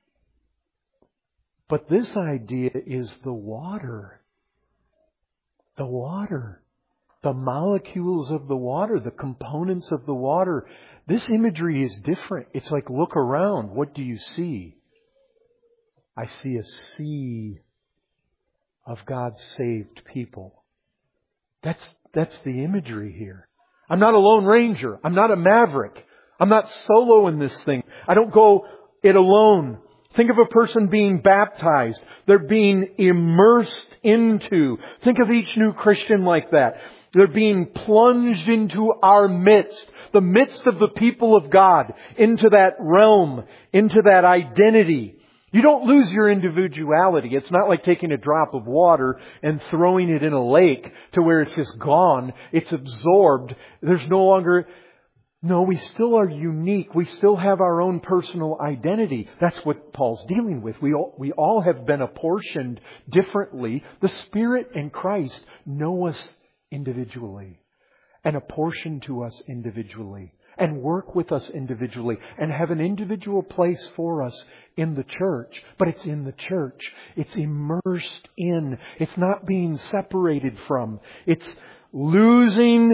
But this idea is the water. The water. The molecules of the water, the components of the water. This imagery is different. It's like, look around. What do you see? I see a sea of God's saved people. That's the imagery here. I'm not a lone ranger. I'm not a maverick. I'm not solo in this thing. I don't go it alone. Think of a person being baptized. They're being immersed into. Think of each new Christian like that. They're being plunged into our midst, the midst of the people of God, into that realm, into that identity. You don't lose your individuality. It's not like taking a drop of water and throwing it in a lake to where it's just gone. It's absorbed. There's no longer... No, we still are unique. We still have our own personal identity. That's what Paul's dealing with. We all have been apportioned differently. The Spirit and Christ know us individually and apportion to us individually. and work with us individually and have an individual place for us in the church. But it's in the church. It's immersed in. It's not being separated from. It's losing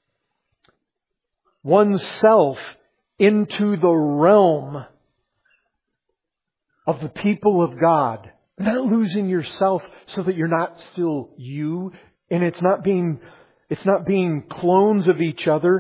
oneself into the realm of the people of God. Not losing yourself so that you're not still you. And it's not being clones of each other.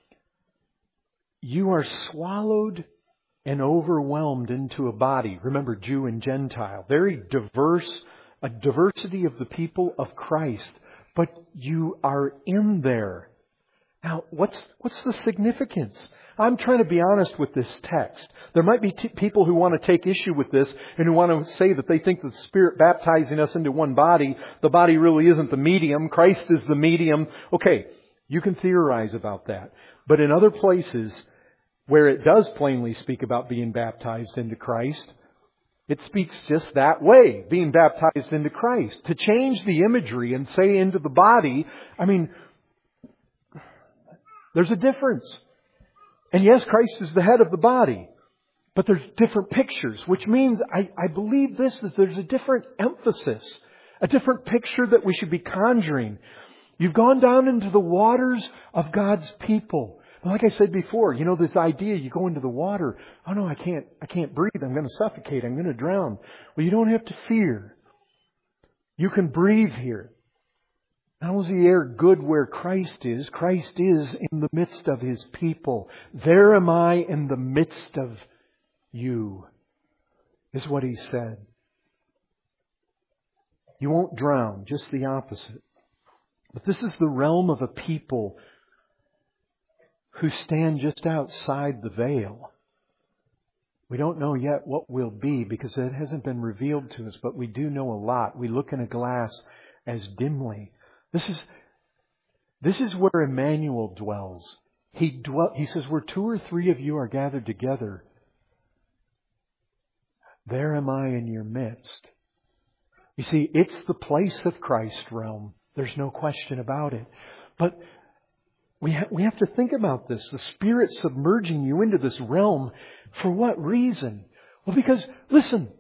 You are swallowed and overwhelmed into a body. Remember, Jew and Gentile. Very diverse, a diversity of the people of Christ. But you are in there. Now, what's the significance? I'm trying to be honest with this text. There might be people who want to take issue with this and who want to say that they think the Spirit baptizing us into one body, the body really isn't the medium. Christ is the medium. Okay, you can theorize about that. But in other places where it does plainly speak about being baptized into Christ, it speaks just that way, being baptized into Christ. To change the imagery and say into the body, I mean, there's a difference. And yes, Christ is the head of the body. But there's different pictures, which means I believe this is there's a different emphasis, a different picture that we should be conjuring. You've gone down into the waters of God's people. And like I said before, this idea, you go into the water, oh no, I can't breathe, I'm going to suffocate, I'm going to drown. Well, you don't have to fear. You can breathe here. Not only is the air good where Christ is in the midst of His people. There am I in the midst of you, is what He said. You won't drown, just the opposite. But this is the realm of a people who stand just outside the veil. We don't know yet what will be because it hasn't been revealed to us, but we do know a lot. We look in a glass as dimly. This is where Emmanuel dwells. He says, where 2 or 3 of you are gathered together, there am I in your midst. You see, it's the place of Christ's realm. There's no question about it. But we have to think about this. The Spirit submerging you into this realm. For what reason? Well, because, listen,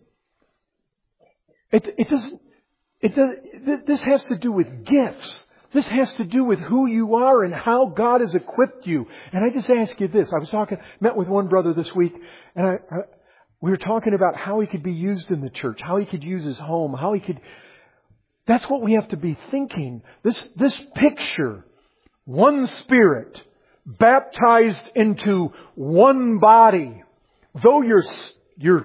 this has to do with gifts. This has to do with who you are and how God has equipped you. And I just ask you this. Met with one brother this week, and we were talking about how he could be used in the church, how he could use his home, that's what we have to be thinking. This picture, one Spirit, baptized into one body. Though you're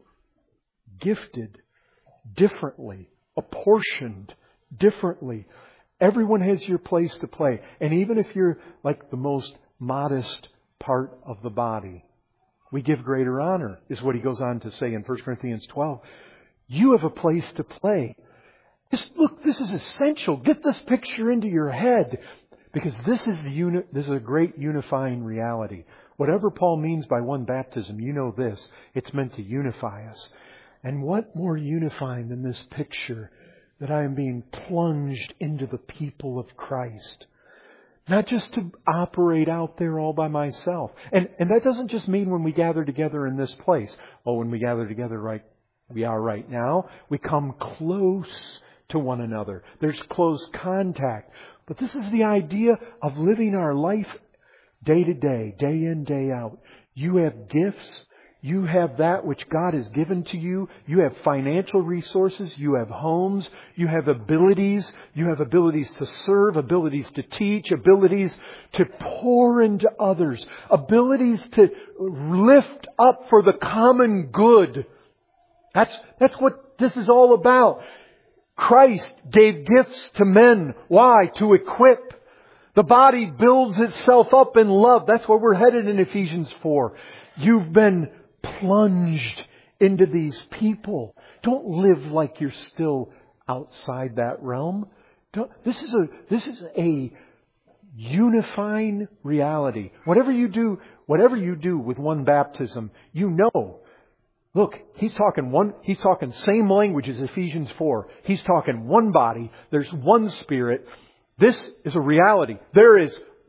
gifted differently, apportioned differently. Everyone has your place to play. And even if you're like the most modest part of the body, we give greater honor, is what he goes on to say in 1 Corinthians 12. You have a place to play. This is essential. Get this picture into your head. Because this is a great unifying reality. Whatever Paul means by one baptism, you know this. It's meant to unify us. And what more unifying than this picture that I am being plunged into the people of Christ. Not just to operate out there all by myself. And that doesn't just mean when we gather together in this place. Oh, when we gather together we are right now, we come close to one another. There's close contact. But this is the idea of living our life day to day, day in, day out. You have gifts. You have that which God has given to you. You have financial resources. You have homes. You have abilities. You have abilities to serve, abilities to teach, abilities to pour into others, abilities to lift up for the common good. That's what this is all about. Christ gave gifts to men. Why? To equip. The body builds itself up in love. That's where we're headed in Ephesians 4. You've been plunged into these people. Don't live like you're still outside that realm. This is a unifying reality. Whatever you do with one baptism, you know. Look, he's talking same language as Ephesians 4. He's talking one body. There's one Spirit. This is a reality. There is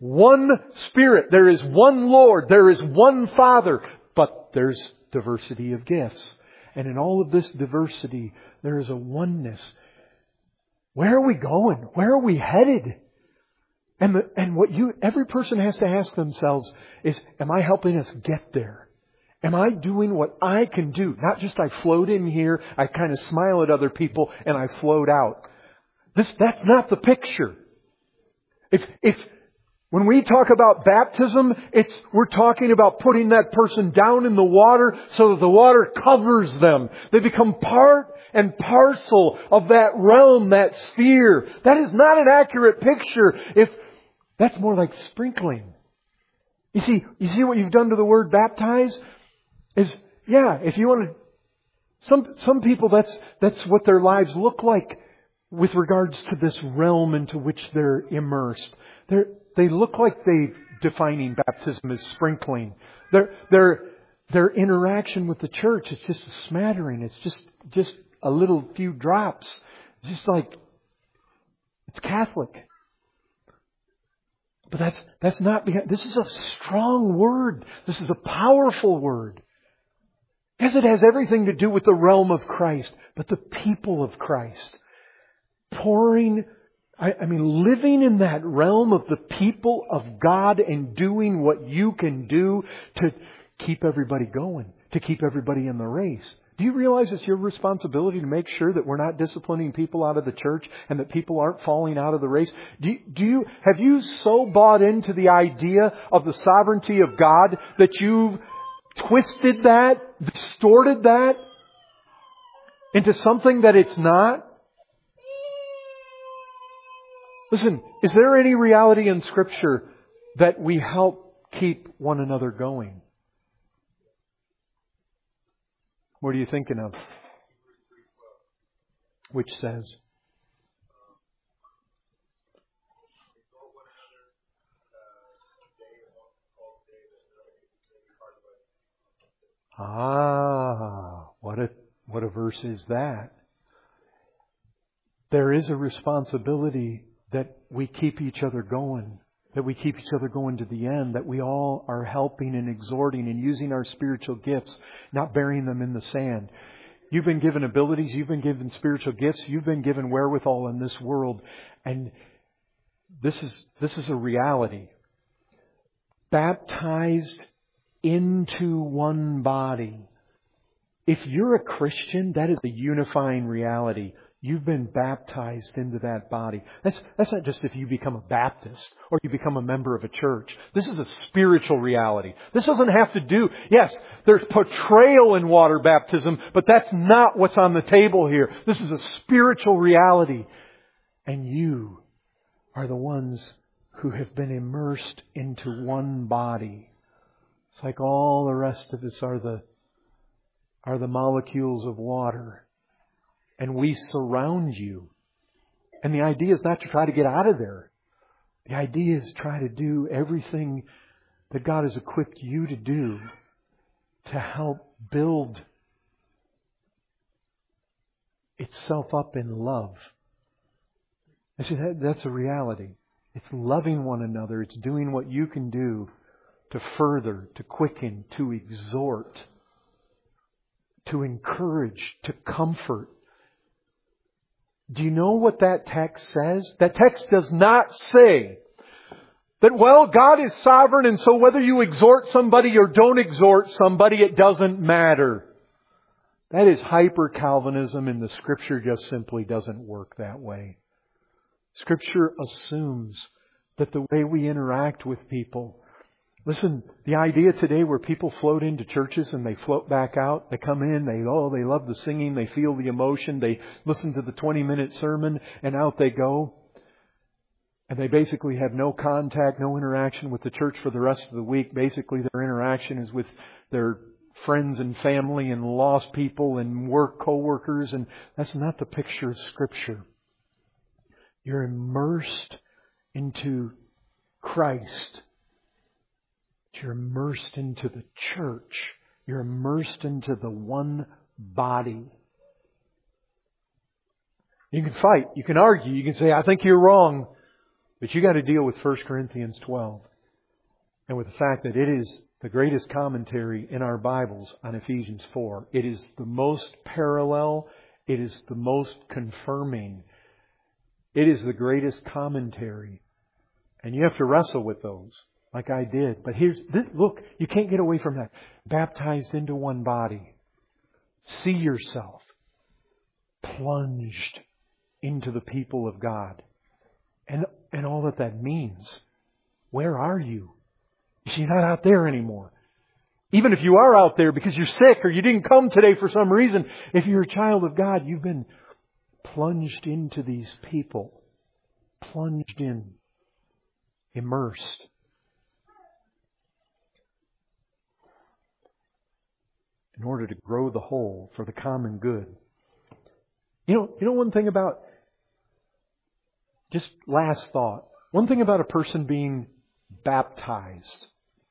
one Spirit. There is one Lord. There is one Father. But there's diversity of gifts. And in all of this diversity, there is a oneness. Where are we going? Where are we headed? And what every person has to ask themselves is, am I helping us get there? Am I doing what I can do? Not just I float in here, I kind of smile at other people, and I float out. That's not the picture. If when we talk about baptism, we're talking about putting that person down in the water so that the water covers them. They become part and parcel of that realm, that sphere. That is not an accurate picture. That's more like sprinkling. You see what you've done to the word baptize? If you want to, some people that's what their lives look like with regards to this realm into which they're immersed. They look like they defining baptism as sprinkling. Their interaction with the church is just a smattering. It's just a little few drops. It's just like it's Catholic. But that's not behind. This is a strong word. This is a powerful word. Yes, it has everything to do with the realm of Christ, but the people of Christ. Living in that realm of the people of God and doing what you can do to keep everybody going, to keep everybody in the race. Do you realize it's your responsibility to make sure that we're not disciplining people out of the church and that people aren't falling out of the race? Have you so bought into the idea of the sovereignty of God that you've twisted that, distorted that into something that it's not? Listen, is there any reality in Scripture that we help keep one another going? What are you thinking of? Which says? What a verse is that? There is a responsibility that we keep each other going, that we keep each other going to the end, that we all are helping and exhorting and using our spiritual gifts, not burying them in the sand. You've been given abilities, you've been given spiritual gifts, you've been given wherewithal in this world, and this is a reality. Baptized into one body. If you're a Christian, that is a unifying reality. You've been baptized into that body. That's not just if you become a Baptist or you become a member of a church. This is a spiritual reality. This doesn't have to do... Yes, there's portrayal in water baptism, but that's not what's on the table here. This is a spiritual reality. And you are the ones who have been immersed into one body. It's like all the rest of us are the molecules of water. And we surround you. And the idea is not to try to get out of there. The idea is to try to do everything that God has equipped you to do to help build itself up in love. I see, that's a reality. It's loving one another. It's doing what you can do to further, to quicken, to exhort, to encourage, to comfort. Do you know what that text says? That text does not say that, well, God is sovereign and so whether you exhort somebody or don't exhort somebody, it doesn't matter. That is hyper-Calvinism, and the Scripture just simply doesn't work that way. Scripture assumes that the way we interact with people... Listen, the idea today where people float into churches and they float back out, they come in, they love the singing, they feel the emotion, they listen to the 20-minute sermon, and out they go. And they basically have no contact, no interaction with the church for the rest of the week. Basically, their interaction is with their friends and family and lost people and co-workers, and that's not the picture of Scripture. You're immersed into Christ. You're immersed into the church. You're immersed into the one body. You can fight. You can argue. You can say, I think you're wrong. But you got to deal with 1 Corinthians 12 and with the fact that it is the greatest commentary in our Bibles on Ephesians 4. It is the most parallel. It is the most confirming. It is the greatest commentary. And you have to wrestle with those, like I did. But look, you can't get away from that. Baptized into one body. See yourself plunged into the people of God. And all that means. Where are you? You're not out there anymore. Even if you are out there because you're sick or you didn't come today for some reason, if you're a child of God, you've been plunged into these people. Plunged in. Immersed. In order to grow the whole for the common good. You know one thing about, just last thought, one thing about a person being baptized.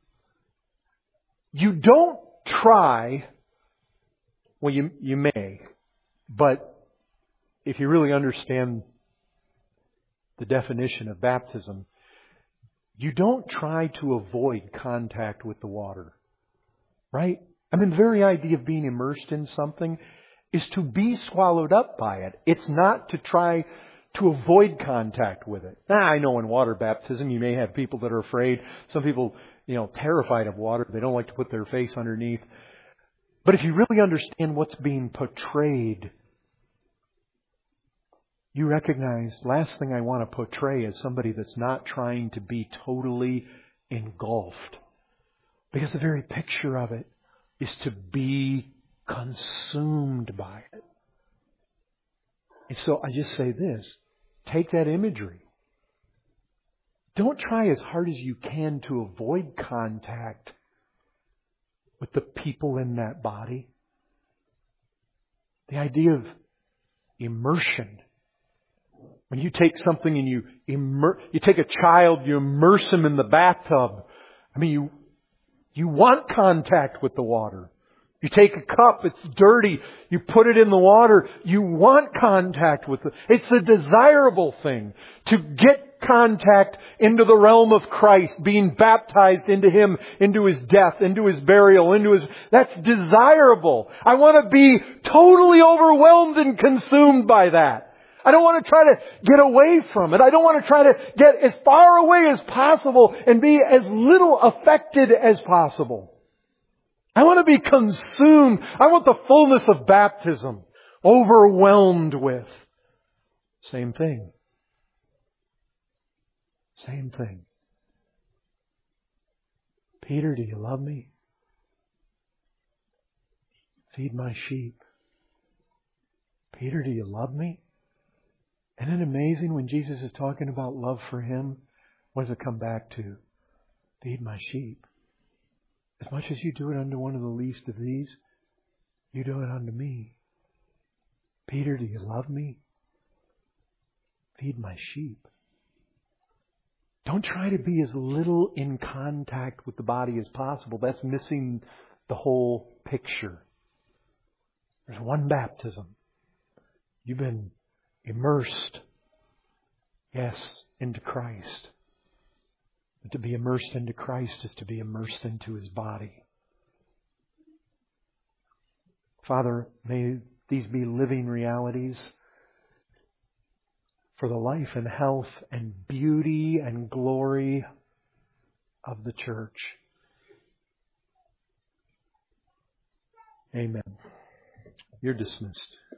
You don't try, well you may, but if you really understand the definition of baptism, you don't try to avoid contact with the water. Right? I mean, the very idea of being immersed in something is to be swallowed up by it. It's not to try to avoid contact with it. Now, I know in water baptism you may have people that are afraid. Some people, terrified of water. They don't like to put their face underneath. But if you really understand what's being portrayed, you recognize, last thing I want to portray is somebody that's not trying to be totally engulfed. Because the very picture of it is to be consumed by it. And so I just say this. Take that imagery. Don't try as hard as you can to avoid contact with the people in that body. The idea of immersion. When you take something and you take a child, you immerse him in the bathtub. I mean, you want contact with the water. You take a cup, it's dirty, you put it in the water, you want contact with it. It's a desirable thing to get contact into the realm of Christ, being baptized into Him, into His death, into His burial, that's desirable. I want to be totally overwhelmed and consumed by that. I don't want to try to get away from it. I don't want to try to get as far away as possible and be as little affected as possible. I want to be consumed. I want the fullness of baptism. Overwhelmed with. Same thing. Same thing. Peter, do you love me? Feed my sheep. Peter, do you love me? Isn't it amazing when Jesus is talking about love for Him? What does it come back to? Feed my sheep. As much as you do it unto one of the least of these, you do it unto me. Peter, do you love me? Feed my sheep. Don't try to be as little in contact with the body as possible. That's missing the whole picture. There's one baptism. You've been immersed, yes, into Christ. But to be immersed into Christ is to be immersed into His body. Father, may these be living realities for the life and health and beauty and glory of the church. Amen. You're dismissed.